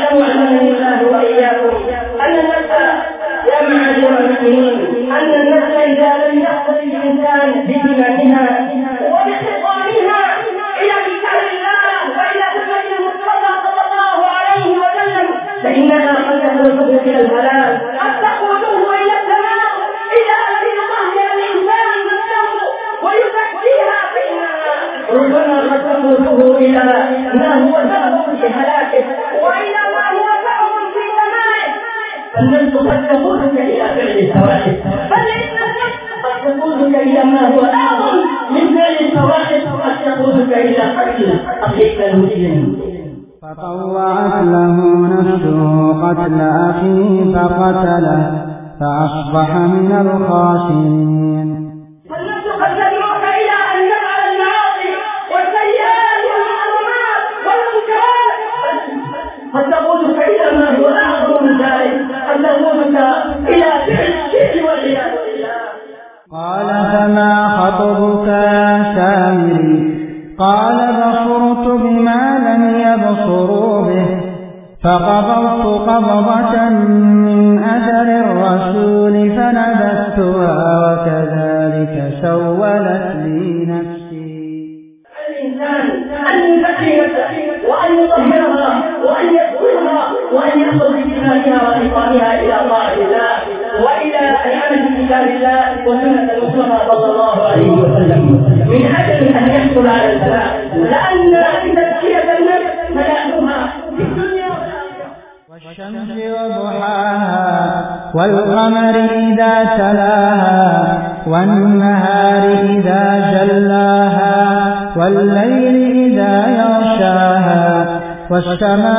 واعلموا أنني الله وإياكم أن النفس يا معاشر المؤمنين أن النفس إذا لم يقبل الإنسان بإيمانها وبخطابها إلى كتاب الله وإلى سنة المصطفى صلى الله عليه وسلم فإنها قد تخلصه إلى الهلاك، قد تقوده إلى السماء إلى أن يطهر الإنسان نفسه ويزكيها فيها، ربما قد تخلصه إلى ما هو سبب في هلاكه وإلى ما هو سبب في سمائه. فالنفس قد تقودك إلى فعل الفواحش، بل إن النفس قد تقودك إلى ما هو أعظم من فعل الفواحش، قد تقودك إلى قتل أخيك المسلم. فطوعت له نفسه قتل أخيه فقتله فأصبح من الخاسرين. فالنفس قد تدعوك إلى أن تفعل المعاصي والسيئات والمحرمات والمنكرات، قد تقودك إلى ما هو أعظم من ذلك، قد تقودك إلى فعل الشرك والعياذ بالله. قال فما خطبك يا سامري؟ قال بصرت بما لم يبصروا به فقبضت قبضة من أثر الرسول فنبذتها وكذلك سولت لي نفسي. الإنسان أن يزكي نفسه وأن يطهرها وأن يذكرها وأن يأخذ بكتابها وإقامها إلى طاعة الله وإلى العمل بكتاب الله وسنة المصطفى صلى الله عليه وسلم من أجل أن يحصل على الفلاح، لأن تزكية النفس فلاحها في الدنيا والشمس وضحاها والقمر إذا تلاها والنهار إذا جلاها والليل إذا يغشاها والسماء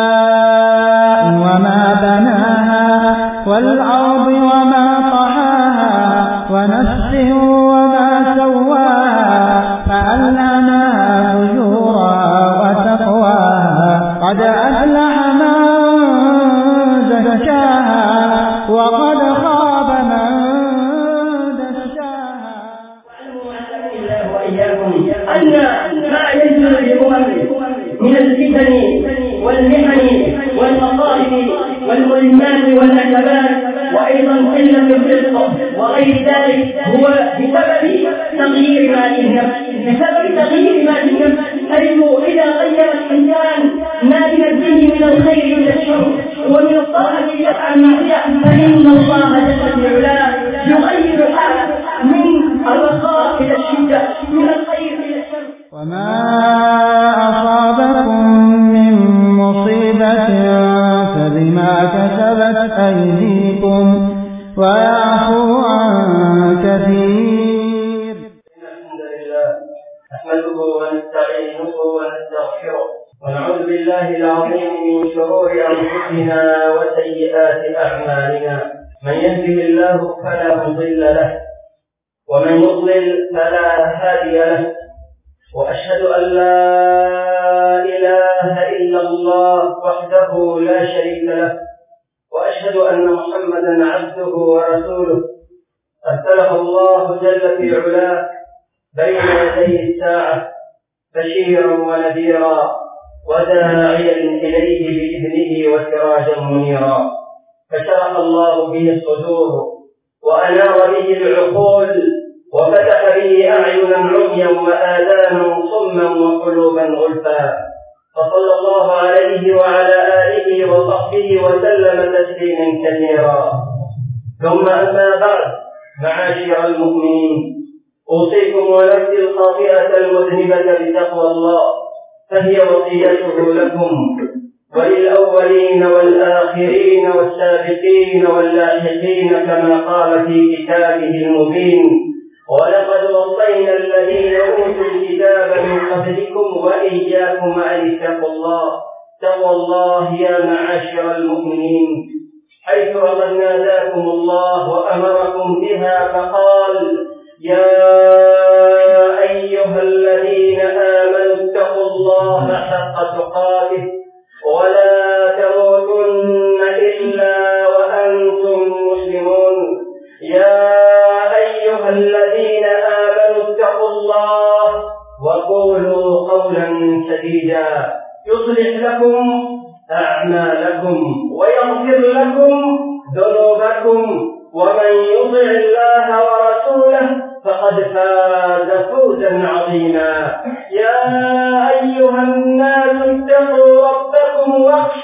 وما بناها والأرض وما طحاها ونفس وما سواها فألهمها فجورها وتقواها قد أفلح من زكاها وقد خاب من دساها. الله وإياكم أن ما ينزل للأمم من الفتن والمحن والمصائب والملمات والنكبات وأيضا قلة الرزق وغير ذلك هو بسبب تغيير ما للنفس، بسبب تغيير ما للنفس، حيث إذا غير الإنسان ما بنفسه من الخير إلى الشر ومن الطاعة إلى المعصية فإن الله جل وعلا يغير حاله من الرخاء إلى الشدة، من الخير إلى الشر. وما أصابكم من مصيبة فبما كسبت أيديكم ويعفو عن كثير. الحمد لله نحمده ونستعينه ونستغفره ونعوذ بالله العظيم من شرور أنفسنا وسيئات أعمالنا، من يهده الله فلا مضل له ومن يضلل فلا هادي له، وأشهد أن لا إله إلا الله وحده لا شريك له، وأشهد أن محمدا عبده ورسوله أرسله الله جل في علاه بين يدي الساعة بشيرا ونذيرا وداعيا إليه بإذنه وسراجا منيرا، فشرح الله به الصدور وأنار به العقول وفتح به أعينا عميا وآذانا صما وقلوبا غلفا، فصلى الله عليه وعلى آله وصحبه وسلم تسليما كثيرا. ثم أما بعد، معاشر المؤمنين، أوصيكم ونفسي الخاطئة المذنبة بتقوى الله، فهي وصيته لكم وللأولين والآخرين والسابقين واللاحقين كما قال في كتابه المبين: ولقد وصينا الذين أوتوا الكتاب من قبلكم وإياكم أن اتقوا الله. تقوى الله يا معاشر المؤمنين، حيث وقد ناداكم الله وأمركم بها فقال: يا أيها الذين آمنوا اتقوا الله حق تقاته ولا تموتن إلا وأنتم مسلمون. يا أيها الذين آمنوا اتقوا الله وقولوا قولا سديدا يصلح لكم أعمالكم ويغفر لكم ذنوبكم، ومن يطع الله ورسوله فقد فاز فوزا عظيما. يا أيها الناس اتقوا ربكم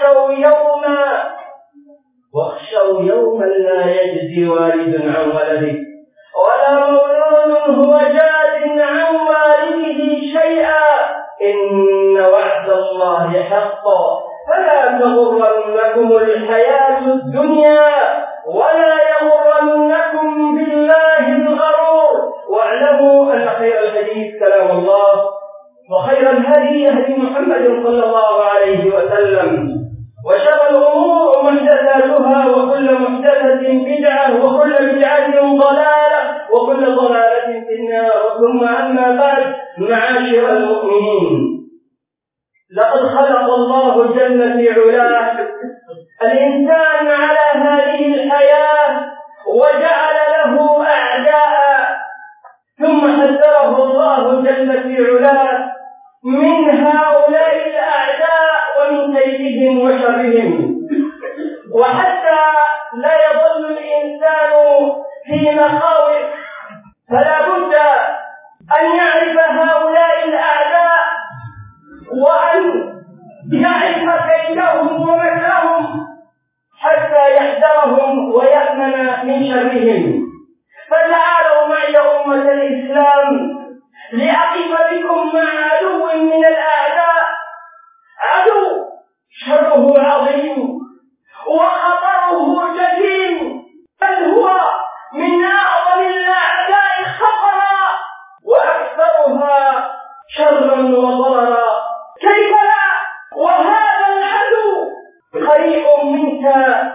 واخشوا يوما لا يجزي والد عن ولده ولا مولود هو جاز عن والده شيئا، إن وعد الله حق، فلا تغرنكم الحياة الدنيا ولا يغرنكم بالله الغرور. واعلموا أن خير الحديث كلام الله، وخير الهدي هدي محمد صلى الله عليه وسلم، وشر الأمور محدثاتها، وكل محدثة بدعة، وكل بدعة ضلالة، وكل ضلالة في النار. ثم أما بعد، معاشر المؤمنين، لقد خلق الله جل في علاه الإنسان على هذه الحياة وجعل له أعداء، ثم حذره الله جل في علاه من هؤلاء الأعداء ومن كيدهم وشرهم، وحتى لا يظل الإنسان في مخاوف، فلا بد أن يعرف هؤلاء الأعداء وأن يعرف كيدهم ومكرهم حتى يحذرهم ويأمن من شرهم. فتعالوا معي أمة الإسلام لأقف بكم مع عدو من الأعداء، عدو شره عظيم وخطره جسيم، بل هو من أعظم الأعداء خطرا وأكثرها شرا وضررا. كيف لا وهذا العدو قريب منك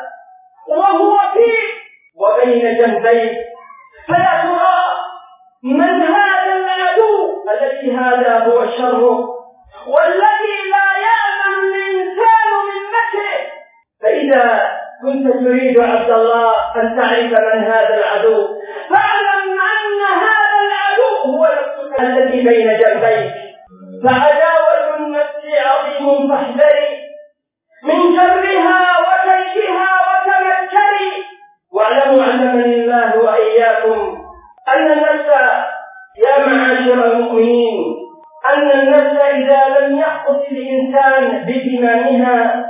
وهو فيك وبين جنبيك، فلا ترى من هذا العدو الذي هذا هو شره والذي لا يأمن الإنسان من مكره. فإذا كنت تريد عبد الله أن تعرف من هذا العدو، فاعلم أن هذا العدو هو نفسك الذي بين جنبيك. فعداوة النفس عظيم، فاحذري من شرها وكيدها وتمكري. واعلموا علمني الله وإياكم أن النفس، يا معاشر المؤمنين، أن النفس إذا لم يحفظ الإنسان بزمامها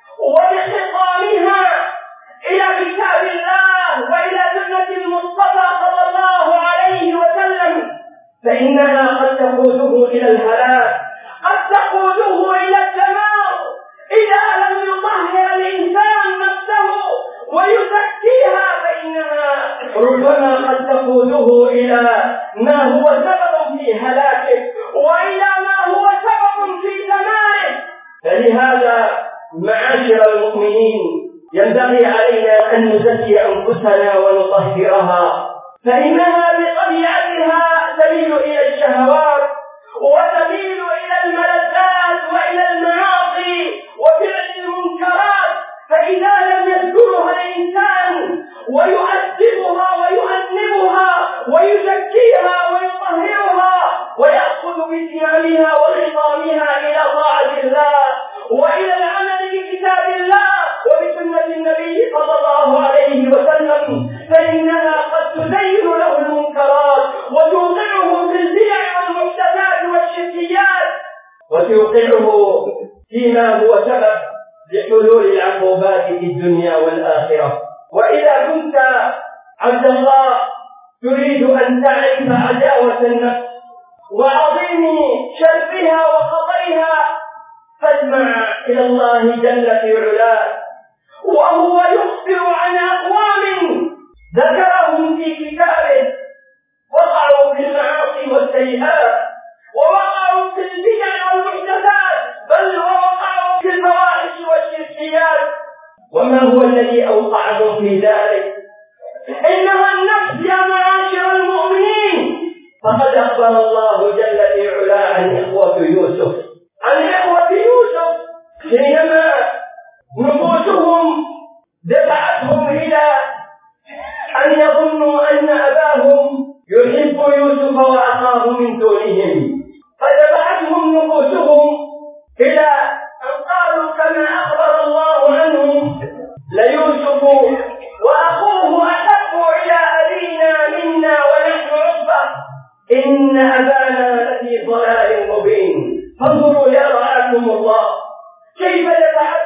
وبخطامها إلى كتاب الله وإلى سنة المصطفى صلى الله عليه وسلم، فإنها قد تقوده إلى الهلاك، قد تقوده إلى الدمار إذا لم يطهر الإنسان نفسه ويزكيها، فإنها ربما قد تقوده إلى ما هو سبب في هلاكه وإلى ما هو سبب في دماره. فلهذا معاشر المؤمنين ينبغي علينا أن نزكي أنفسنا ونطهرها، فإنها بطبيعتها تميل إلى الشهوات وتميل إلى الملذات وإلى المعاصي وفعل المنكرات. فإذا لم يذكرها الإنسان ويؤدبها ويؤنبها ويزكيها ويطهرها ويأخذ بزمامها وخطامها إلى طاعة الله وإلى العمل بكتاب الله وبسنة النبي صلى الله عليه وسلم، فإنها قد تزين له المنكرات وتوقعه في البدع والمحدثات والشركيات وتوقعه فيما هو سبب لحلول العقوبات في الدنيا والآخرة. وإذا كنت عبد الله تريد أن تعرف عداوة النفس وعظيم شرها وخطرها، فاسمع إلى الله جل في علاه وهو يخبر عن أقوام ذكرهم في كتابه وقعوا في المعاصي والسيئات، ووقعوا في البدع والمحدثات، بل ووقعوا في الفواحش والشركيات. وما هو الذي أوقعهم في ذلك؟ إنها النفس يا معاشر المؤمنين. فقد أخبر الله جل في علاه عن إخوة يوسف، حينما نفوسهم دفعتهم إلى أن يظنوا أن أباهم يحب يوسف وأخاه من دونهم، فدفعتهم نفوسهم إلى أن قالوا كما أخبر الله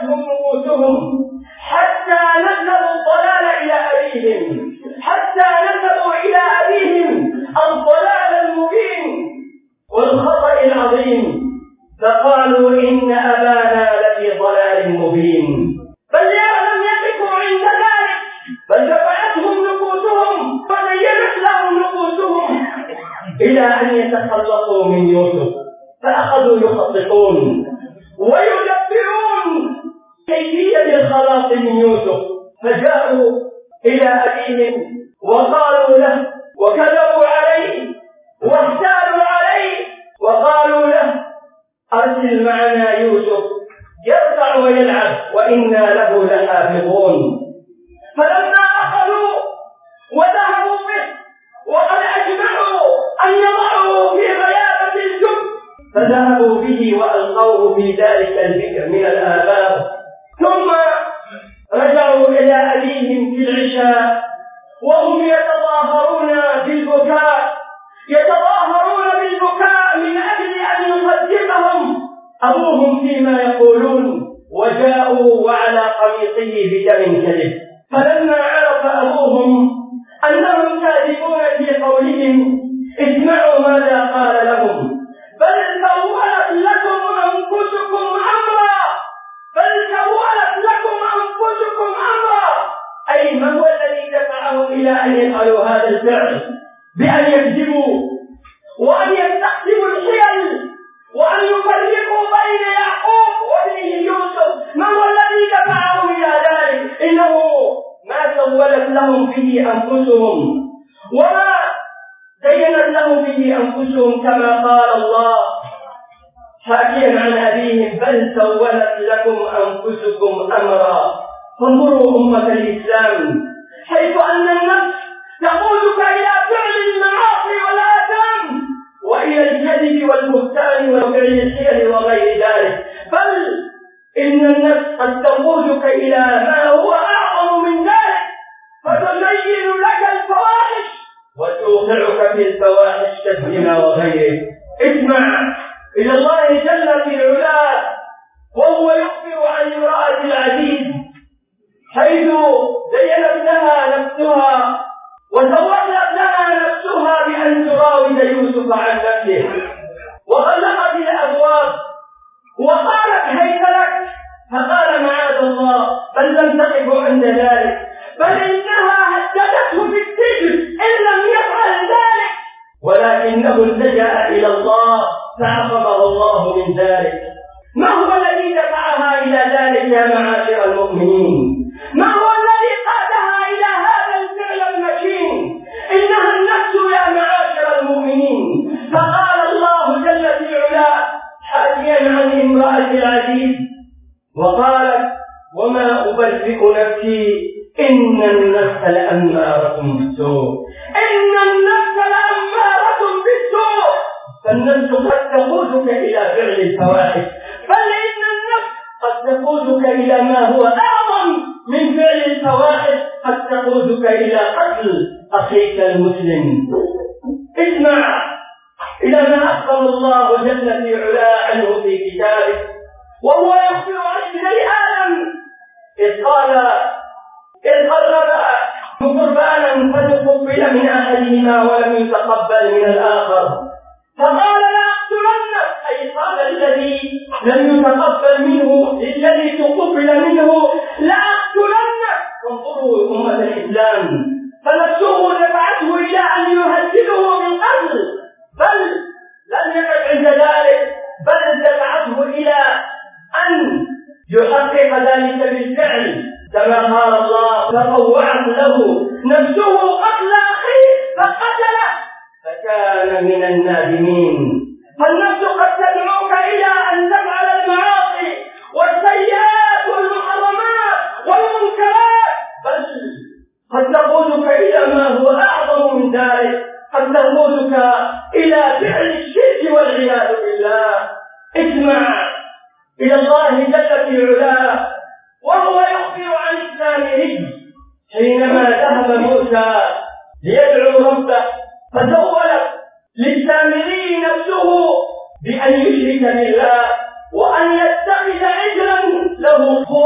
اتبعتهم نفوسهم حتى نسبوا الضلال إلى أبيهم، حتى نسبوا إلى أبيهم الضلال المبين والخطأ العظيم، فقالوا إن أبانا لفي ضلال مبين. بل لم يقفوا عند ذلك، بل دفعتهم نفوسهم وزينت لهم نفوسهم إلى أن يتخلصوا من يوسف، فأخذوا يخططون ويدبرون كيفية الخلاص من يوسف، فجاءوا إلى أبيهم وقالوا له وكذبوا عليه واحتالوا عليه وقالوا له أرسل معنا يوسف يرتع ويلعب وإنا له لحافظون. فلما أخذوا وذهبوا به وقد أجمعوا أن يضعوا في غيابة الجب، فذهبوا به وألقوه في ذلك البئر من الآبار، ثم رجعوا إلى أبيهم في العشاء وهم يتظاهرون بالبكاء من أجل أن يصدقهم أبوهم فيما يقولون، وجاءوا وعلى قميصه بدم كذب. فلما عرف أبوهم أنهم كاذبون في قولهم اسمعوا ماذا قال لهم: بل سولت لكم أنفسكم أمرا، بل سولت لكم أنفسكم أمرا، أي ما هو الذي دفعهم إلى أن يفعلوا هذا الفعل بأن يكذبوا وأن يستخدموا الحيل وأن يفرقوا بين يعقوب وابنه يوسف؟ ما هو الذي دفعهم إلى ذلك؟ إنه ما سولت لهم به أنفسهم وما زينت لهم به أنفسهم، كما قال الله حكيا عن أبيهم: بل سولت لكم أنفسكم أمرا. فانظروا أمة الإسلام، حيث أن النفس تقودك إلى فعل المعاصي والآثام وإلى الكذب والبهتان وفعل الحيل وغير ذلك، بل إن النفس قد تقودك إلى ما هو أعظم من ذلك، فتزين لك الفواحش وتوقعك في الفواحش كالزنا وغيره. اسمع إلى الله جل في علاه وهو يخبر عن امرأة العزيز، حيث زينت لها نفسها وسولت لها نفسها بأن تراود يوسف عن نفسه، وغلقت الأبواب وقالت هيت لك، فقال معاذ الله، بل لم تقف عند ذلك، بل إنها هددته بالسجن إن لم يفعل ذلك، ولكنه التجأ إلى الله فعصمه الله من ذلك. ما هو الذي دفعها إلى ذلك يا معاشر المؤمنين؟ ما هو الذي قادها إلى هذا الفعل المشين؟ إنها النفس يا معاشر المؤمنين. فقال الله جل في علاه حكيا عن امرأة العزيز وقالت: وما أبرئ نفسي إن النفس لأمارة بالسوء، إن النفس لأمارة بالسوء. فالنفس قد تقودك إلى فعل الفواحش، بل إن النفس قد تقودك إلى ما هو أعظم من فعل الفواحش، قد تقودك إلى قتل أخيك المسلم. اسمع إلى ما أخبر الله جل في علاه عنه في كتابه وهو يخبر عن ابني آدم إذ قرب قربانا فتقبل من أحدهما ولم يتقبل من الآخر، فقال لأقتلنك، أي قال الذي لم يتقبل منه الذي تقبل منه لأقتلنك. انظروا أمة الإسلام، فنفسه دفعته إلى أن يهدده بالقتل، بل لم يقف عند ذلك، بل دفعته إلى أن يحقق ذلك بالفعل، كما قال الله: فطوعت له نفسه قتل أخيه فقتله فكان من النادمين. فالنفس قد تدعوك إلى أن تفعل المعاصي والسيئات والمحرمات والمنكرات، بل قد تقودك إلى ما هو أعظم من ذلك، قد تقودك إلى فعل الشرك والعياذ بالله. اسمع إلى الله جل في علاه وهو يخبر عن السامري حينما ذهب موسى ليدعو ربه، فسولت للسامري نفسه بأن يشرك بالله وأن يتخذ عجلا له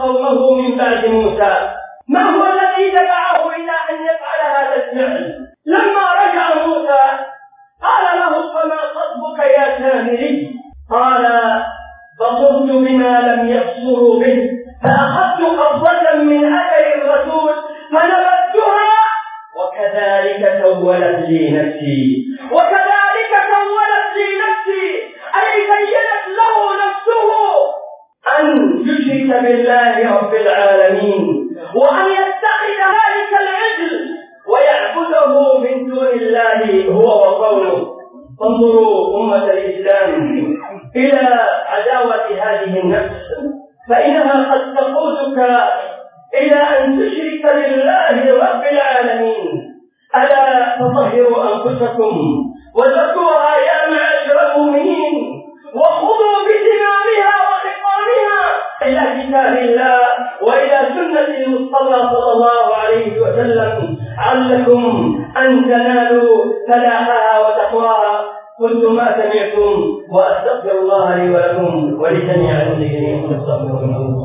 قومه من بعد موسى. ما هو الذي دفعه إلى أن يفعل هذا الفعل؟ لما رجع موسى قال له: فما خطبك يا سامري؟ قال: بصرت بما لم يبصروا به، فأخذت قبضة من أثر الرسول فنبذتها، وكذلك سولت لي نفسي. وكذلك سولت لي نفسي، أي زينت له نفسه أن يشرك بالله رب العالمين، وأن يتخذ ذلك العجل ويعبده من دون الله هو وقوله. انظروا أمة الإسلام إلى عداوة هذه النفس، فإنها قد تقودك إلى أن تشرك بالله رب العالمين. ألا تطهروا أنفسكم وزكوها يا معاشر المؤمنين، وخذوا بزمامها وخطامها إلى كتاب الله وإلى سنة المصطفى صلى الله عليه وسلم، علكم أن تنالوا فلاحها وتقواها. قلت ما سمعتم، وأستغفر الله لي ولكم ولجميع المسلمين فاستغفروه.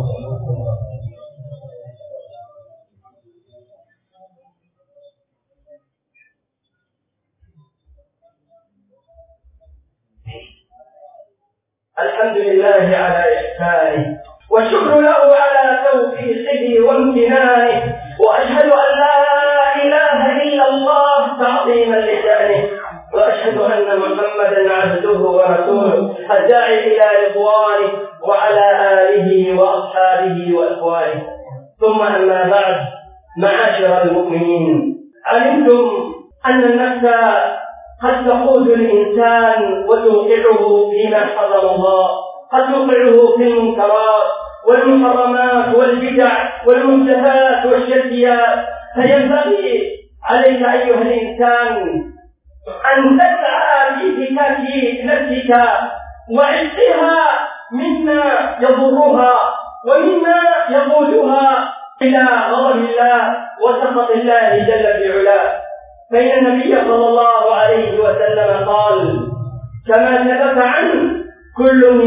الحمد لله على إحسانه، والشكر له على توفيقه وامتنانه، وأشهد أن لا إله إلا الله تعظيما لشأنه، وأشهد أن محمدا عبده ورسوله الداعي إلى رضوانه وعلى آله وأصحابه وإخوانه. ثم أما بعد، معاشر المؤمنين، علمتم أن النفس قد تقود الإنسان وتوقعه فيما حرم الله، قد توقعه في المنكرات والمحرمات والبدع والمنتهات والشركيات. فينبغي عليك أيها الإنسان أن تسعى في فكاك نفسك وعزها مما يضرها ومما يقودها إلى غضب الله وسخط الله جل في علاه. فإن النبي صلى الله عليه وسلم قال كما ثبت عنه: كل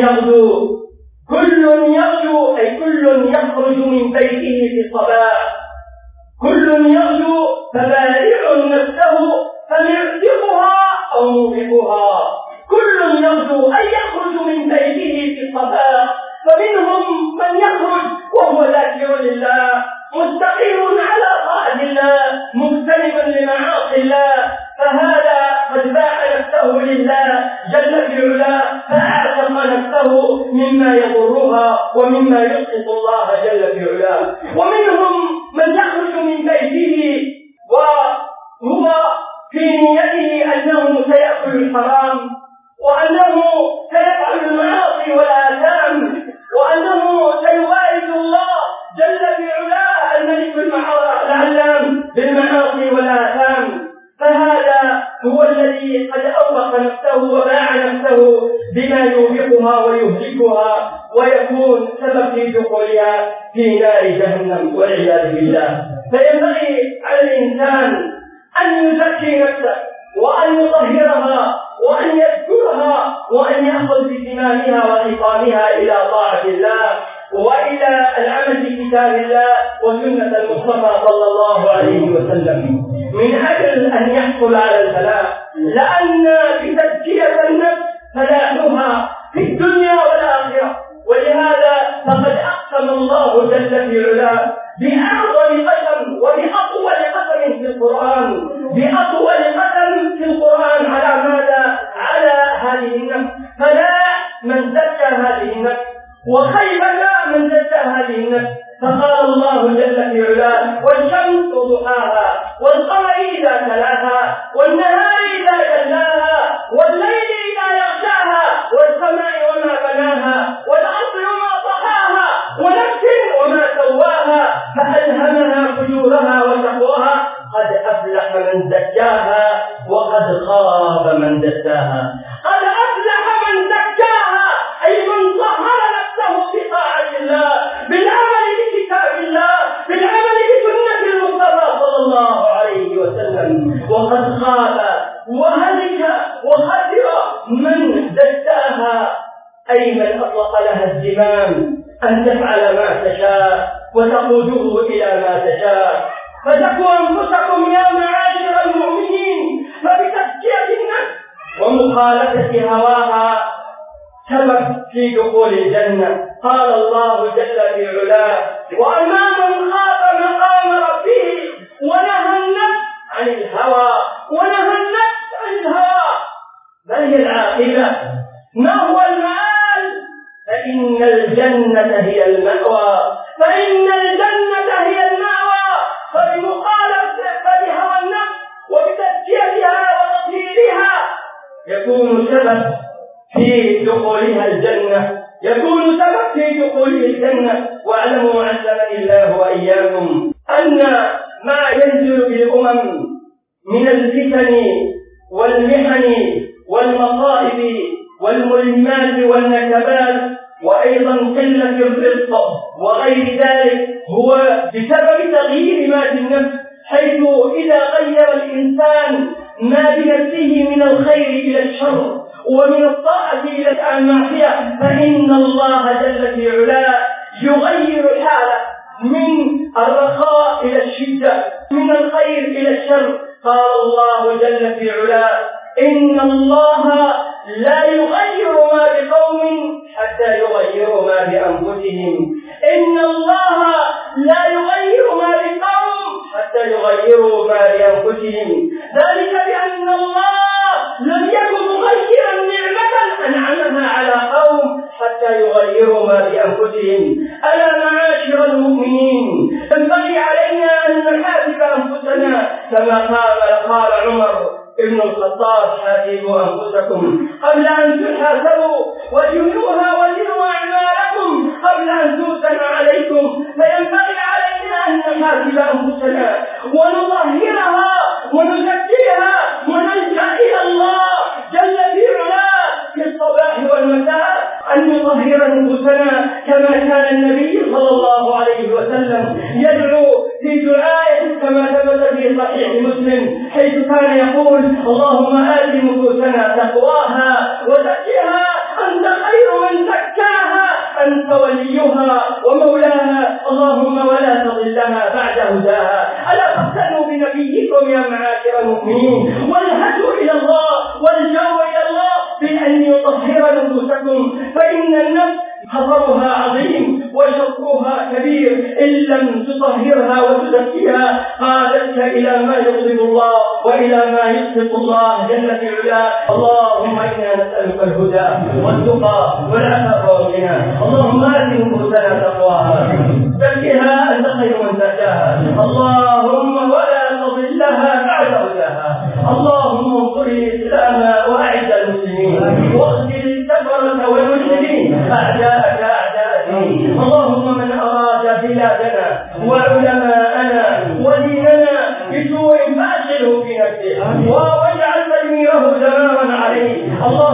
يغدو أي كل يخرج من بيته في الصباح، كل يغدو فبارع نفسه فمرفقها أو موفقها. كل يغدو أي يخرج من بيته في الصباح، فمنهم من يخرج وهو ذاكر لله مستقيم على طاعة الله مجتنبا لمعاصي الله، فهذا قد باع نفسه لله جل في علاه، فأعتق نفسه مما يضرها ومما يسقط الله جل في علاه. ومنهم من يخرج من بيته وهو في نيته أنه سيأكل الحرام، وأنه سيفعل المعاصي والآثام، وأنه سيوارد الله جل في علاه الملك العلام بالمعاصي والآثام. فهذا هو الذي قد أوبق نفسه وباع نفسه بما يوبقها ويهلكها ويكون سبب في دخولها في نار جهنم والعياذ بالله. فينبغي على الإنسان أن يزكي نفسه وأن يطهرها وأن يذكرها وأن يأخذ بزمامها وخطامها إلى طاعة الله وإلى العمل بكتاب الله وسنة المصطفى صلى الله عليه وسلم، من أجل أن يحصل على الفلاح. لأن بتزكية النفس فلاحها في الدنيا والآخرة. ولهذا فقد أقسم الله جل في علاه بأعظم قسم وبأطول قسم في القرآن، بأطول قسم في القرآن على ماذا؟ على هذه النفس. فلاح من زكى هذه النفس، وخيبة من زكى هذه النفس. فقال الله جل في علاه: والشمس وضحاها والقمر إذا تلاها والنهار إذا جلاها والليل إذا يغشاها والسماء وما بناها والأرض وما طحاها ونفس وما سواها فألهمها فجورها وتقواها قد أفلح من زكاها وقد خاب من دساها. قد أفلح من زكاها أي من طهر نفسه بطاعة الله، بالعمل بكتاب الله، بالعمل بسنة المصطفى صلى الله عليه وسلم. وقد خاب وهلك وخسر من دساها أي من أطلق لها الزمام الزمام أن تفعل ما تشاء وتقوده إلى ما تشاء. فزكوا أنفسكم يا معاشر المؤمنين، فبتزكية النفس ومخالفة هواها سبب في دخول الجنة. قال الله جل في علاه: وأما من خاف مقام ربه ونهى النفس عن الهوى ما هي العاقبة؟ ما هو المآل؟ فإن الجنة هي المأوى، فبمخالفة هوى النفس وبتزكيتها وتطهيرها يكون سبب في دخولها الجنة، واعلموا علمني الله وإياكم أن ما ينزل بالأمم من الفتن والمحن والمصائب والملمات والنكبات وأيضا قلة الرزق وغير ذلك هو بسبب تغيير ما في النفس، حيث إذا غير الإنسان ما بنفسه من الخير إلى الشر ومن الطاعة إلى المعصية فإن الله جل في علاه يغير حاله من الرخاء إلى الشدة، من الخير إلى الشر. قال الله جل في علاه: إن الله لا يغير ما بقوم حتى يغيروا ما بأنفسهم. إن الله لا يغير ما بقوم حتى يغيروا ما بأنفسهم، ذلك بأن الله لم يكن مغيرا نعمة أنعمها على قوم حتى يغيروا ما بأنفسهم. ألا معاشر المؤمنين، ينبغي علينا أن نحاسب أنفسنا كما قال عمر ابن الخطاب: حاسبوا أنفسكم قبل أن تحاسبوا وزنوها وزنوا أعمالكم قبل أن توزن عليكم. فينبغي علينا أن نحاسب أنفسنا ونطهرها ونزكيها ونلجأ إلى الله جل في علاه في الصباح والمساء أن نطهر أنفسنا كما كان النبي صلى الله عليه وسلم يدعو في دعائه كما ثبت في صحيح مسلم، حيث كان يقول: اللهم آت نفوسنا تقواها وزكها أنت خير من زكاها أنت وليها ومولاها، اللهم ولا تضلها بعد هداها. ألا تقتنوا بنبيكم يا معاشر المؤمنين، والهدوا إلى الله والجو إلى الله بأن يطهر نفوسكم، فإن النفس خطرها عظيم وشرها كبير، إن لم تطهرها وتزكيها قادتك إلى ما يغضب الله وإلى ما يسخط الله جل في علاه. اللهم إنا نسألك الهدى والتقى والعفاف والغنى. اللهم آت نفوسنا تقواها زكها أنت خير من زكاها، اللهم ولا تضلها بعد هداها. اللهم انصر الإسلام وأعز المسلمين واخذل الكفرة والمجرمين أعداءك أعداء الدين. اللهم من أراد بلادنا وعلماءنا وديننا بسوء فأشغله في نفسه واجعل تدميره دمارا عليه.